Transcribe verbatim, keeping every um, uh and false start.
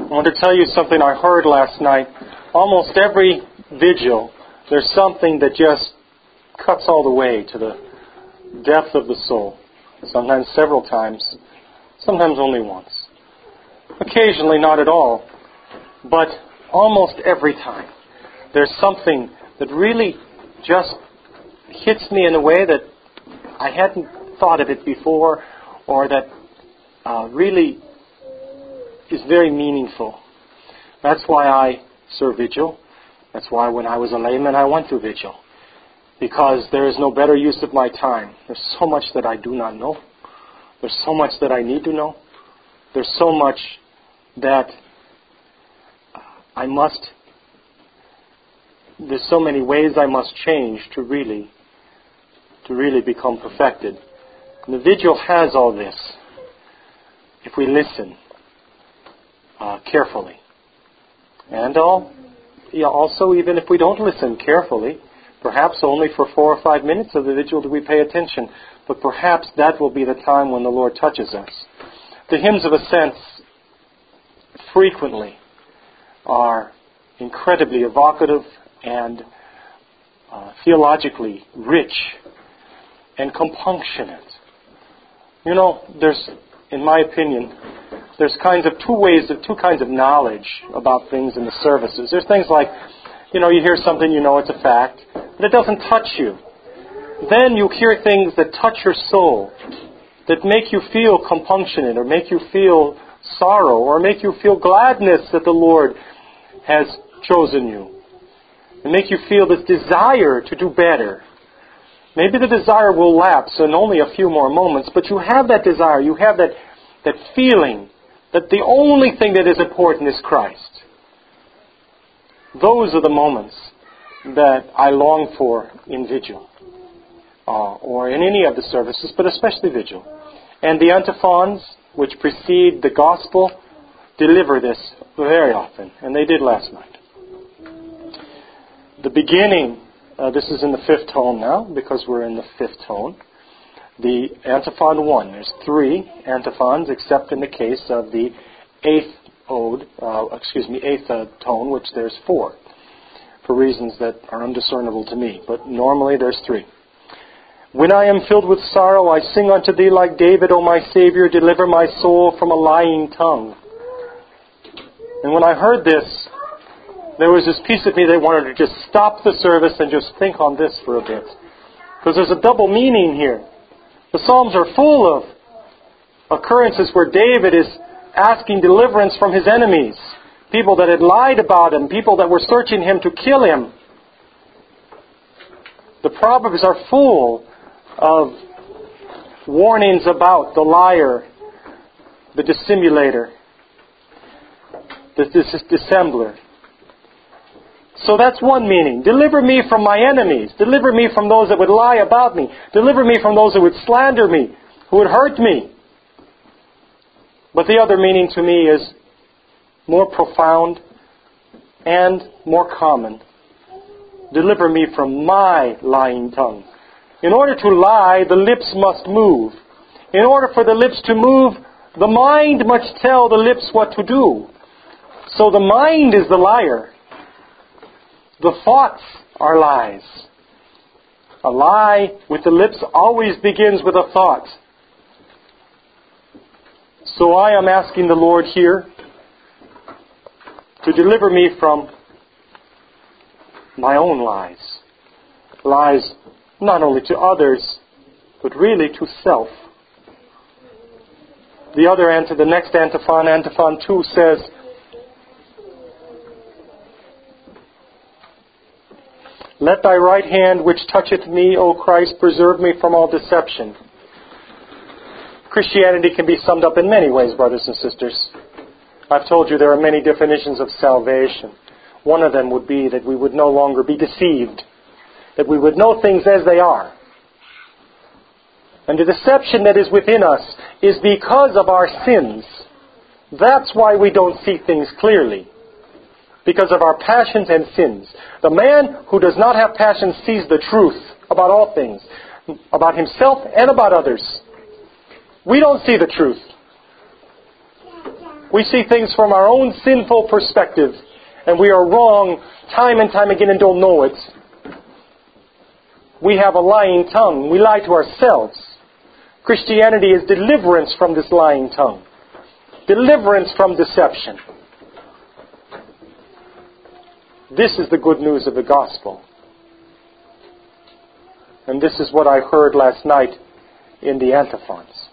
I want to tell you something I heard last night. Almost every vigil, there's something that just cuts all the way to the depth of the soul. Sometimes several times, sometimes only once. Occasionally not at all, but almost every time. There's something that really just hits me in a way that I hadn't thought of it before, or that uh, really is very meaningful. That's why I serve vigil. That's why when I was a layman I went to vigil. Because there is no better use of my time. There's so much that I do not know. There's so much that I need to know. There's so much that I must, there's so many ways I must change to really, to really become perfected. And the vigil has all this, if we listen uh, carefully. And all, yeah, also, even if we don't listen carefully, perhaps only for four or five minutes of the vigil do we pay attention, but perhaps that will be the time when the Lord touches us. The hymns of ascents frequently are incredibly evocative and uh, theologically rich and compunctionate. You know, there's, in my opinion, there's kinds of two ways of two kinds of knowledge about things in the services. There's things like, you know, you hear something, you know it's a fact, but it doesn't touch you. Then you hear things that touch your soul, that make you feel compunctionate, or make you feel sorrow, or make you feel gladness that the Lord has chosen you, and make you feel this desire to do better. Maybe the desire will lapse in only a few more moments, but you have that desire, you have that, that feeling that the only thing that is important is Christ. Those are the moments that I long for in vigil, uh, or in any of the services, but especially vigil. And the antiphons, which precede the gospel, deliver this very often, and they did last night. The beginning, uh, this is in the fifth tone now, because we're in the fifth tone. The antiphon one, there's three antiphons, except in the case of the eighth ode, uh, excuse me, eighth uh, tone, which there's four, for reasons that are undiscernible to me. But normally there's three. When I am filled with sorrow, I sing unto Thee like David, O my Savior, deliver my soul from a lying tongue. And when I heard this, there was this piece of me that wanted to just stop the service and just think on this for a bit. Because there's a double meaning here. The Psalms are full of occurrences where David is asking deliverance from his enemies. People that had lied about him. People that were searching him to kill him. The Proverbs are full of warnings about the liar, the dissimulator, the dis- dissembler. So that's one meaning. Deliver me from my enemies. Deliver me from those that would lie about me. Deliver me from those who would slander me, who would hurt me. But the other meaning to me is more profound and more common. Deliver me from my lying tongue. In order to lie, the lips must move. In order for the lips to move, the mind must tell the lips what to do. So the mind is the liar. The thoughts are lies. A lie with the lips always begins with a thought. So I am asking the Lord here to deliver me from my own lies. Lies not only to others, but really to self. The other antiphon, the next antiphon, antiphon two says, Let Thy right hand which toucheth me, O Christ, preserve me from all deception. Christianity can be summed up in many ways, brothers and sisters. I've told you there are many definitions of salvation. One of them would be that we would no longer be deceived, that we would know things as they are. And the deception that is within us is because of our sins. That's why we don't see things clearly. Because of our passions and sins. The man who does not have passion sees the truth about all things, about himself and about others. We don't see the truth. We see things from our own sinful perspective, and we are wrong time and time again and don't know it. We have a lying tongue. We lie to ourselves. Christianity is deliverance from this lying tongue. Deliverance from deception. This is the good news of the gospel. And this is what I heard last night in the antiphons.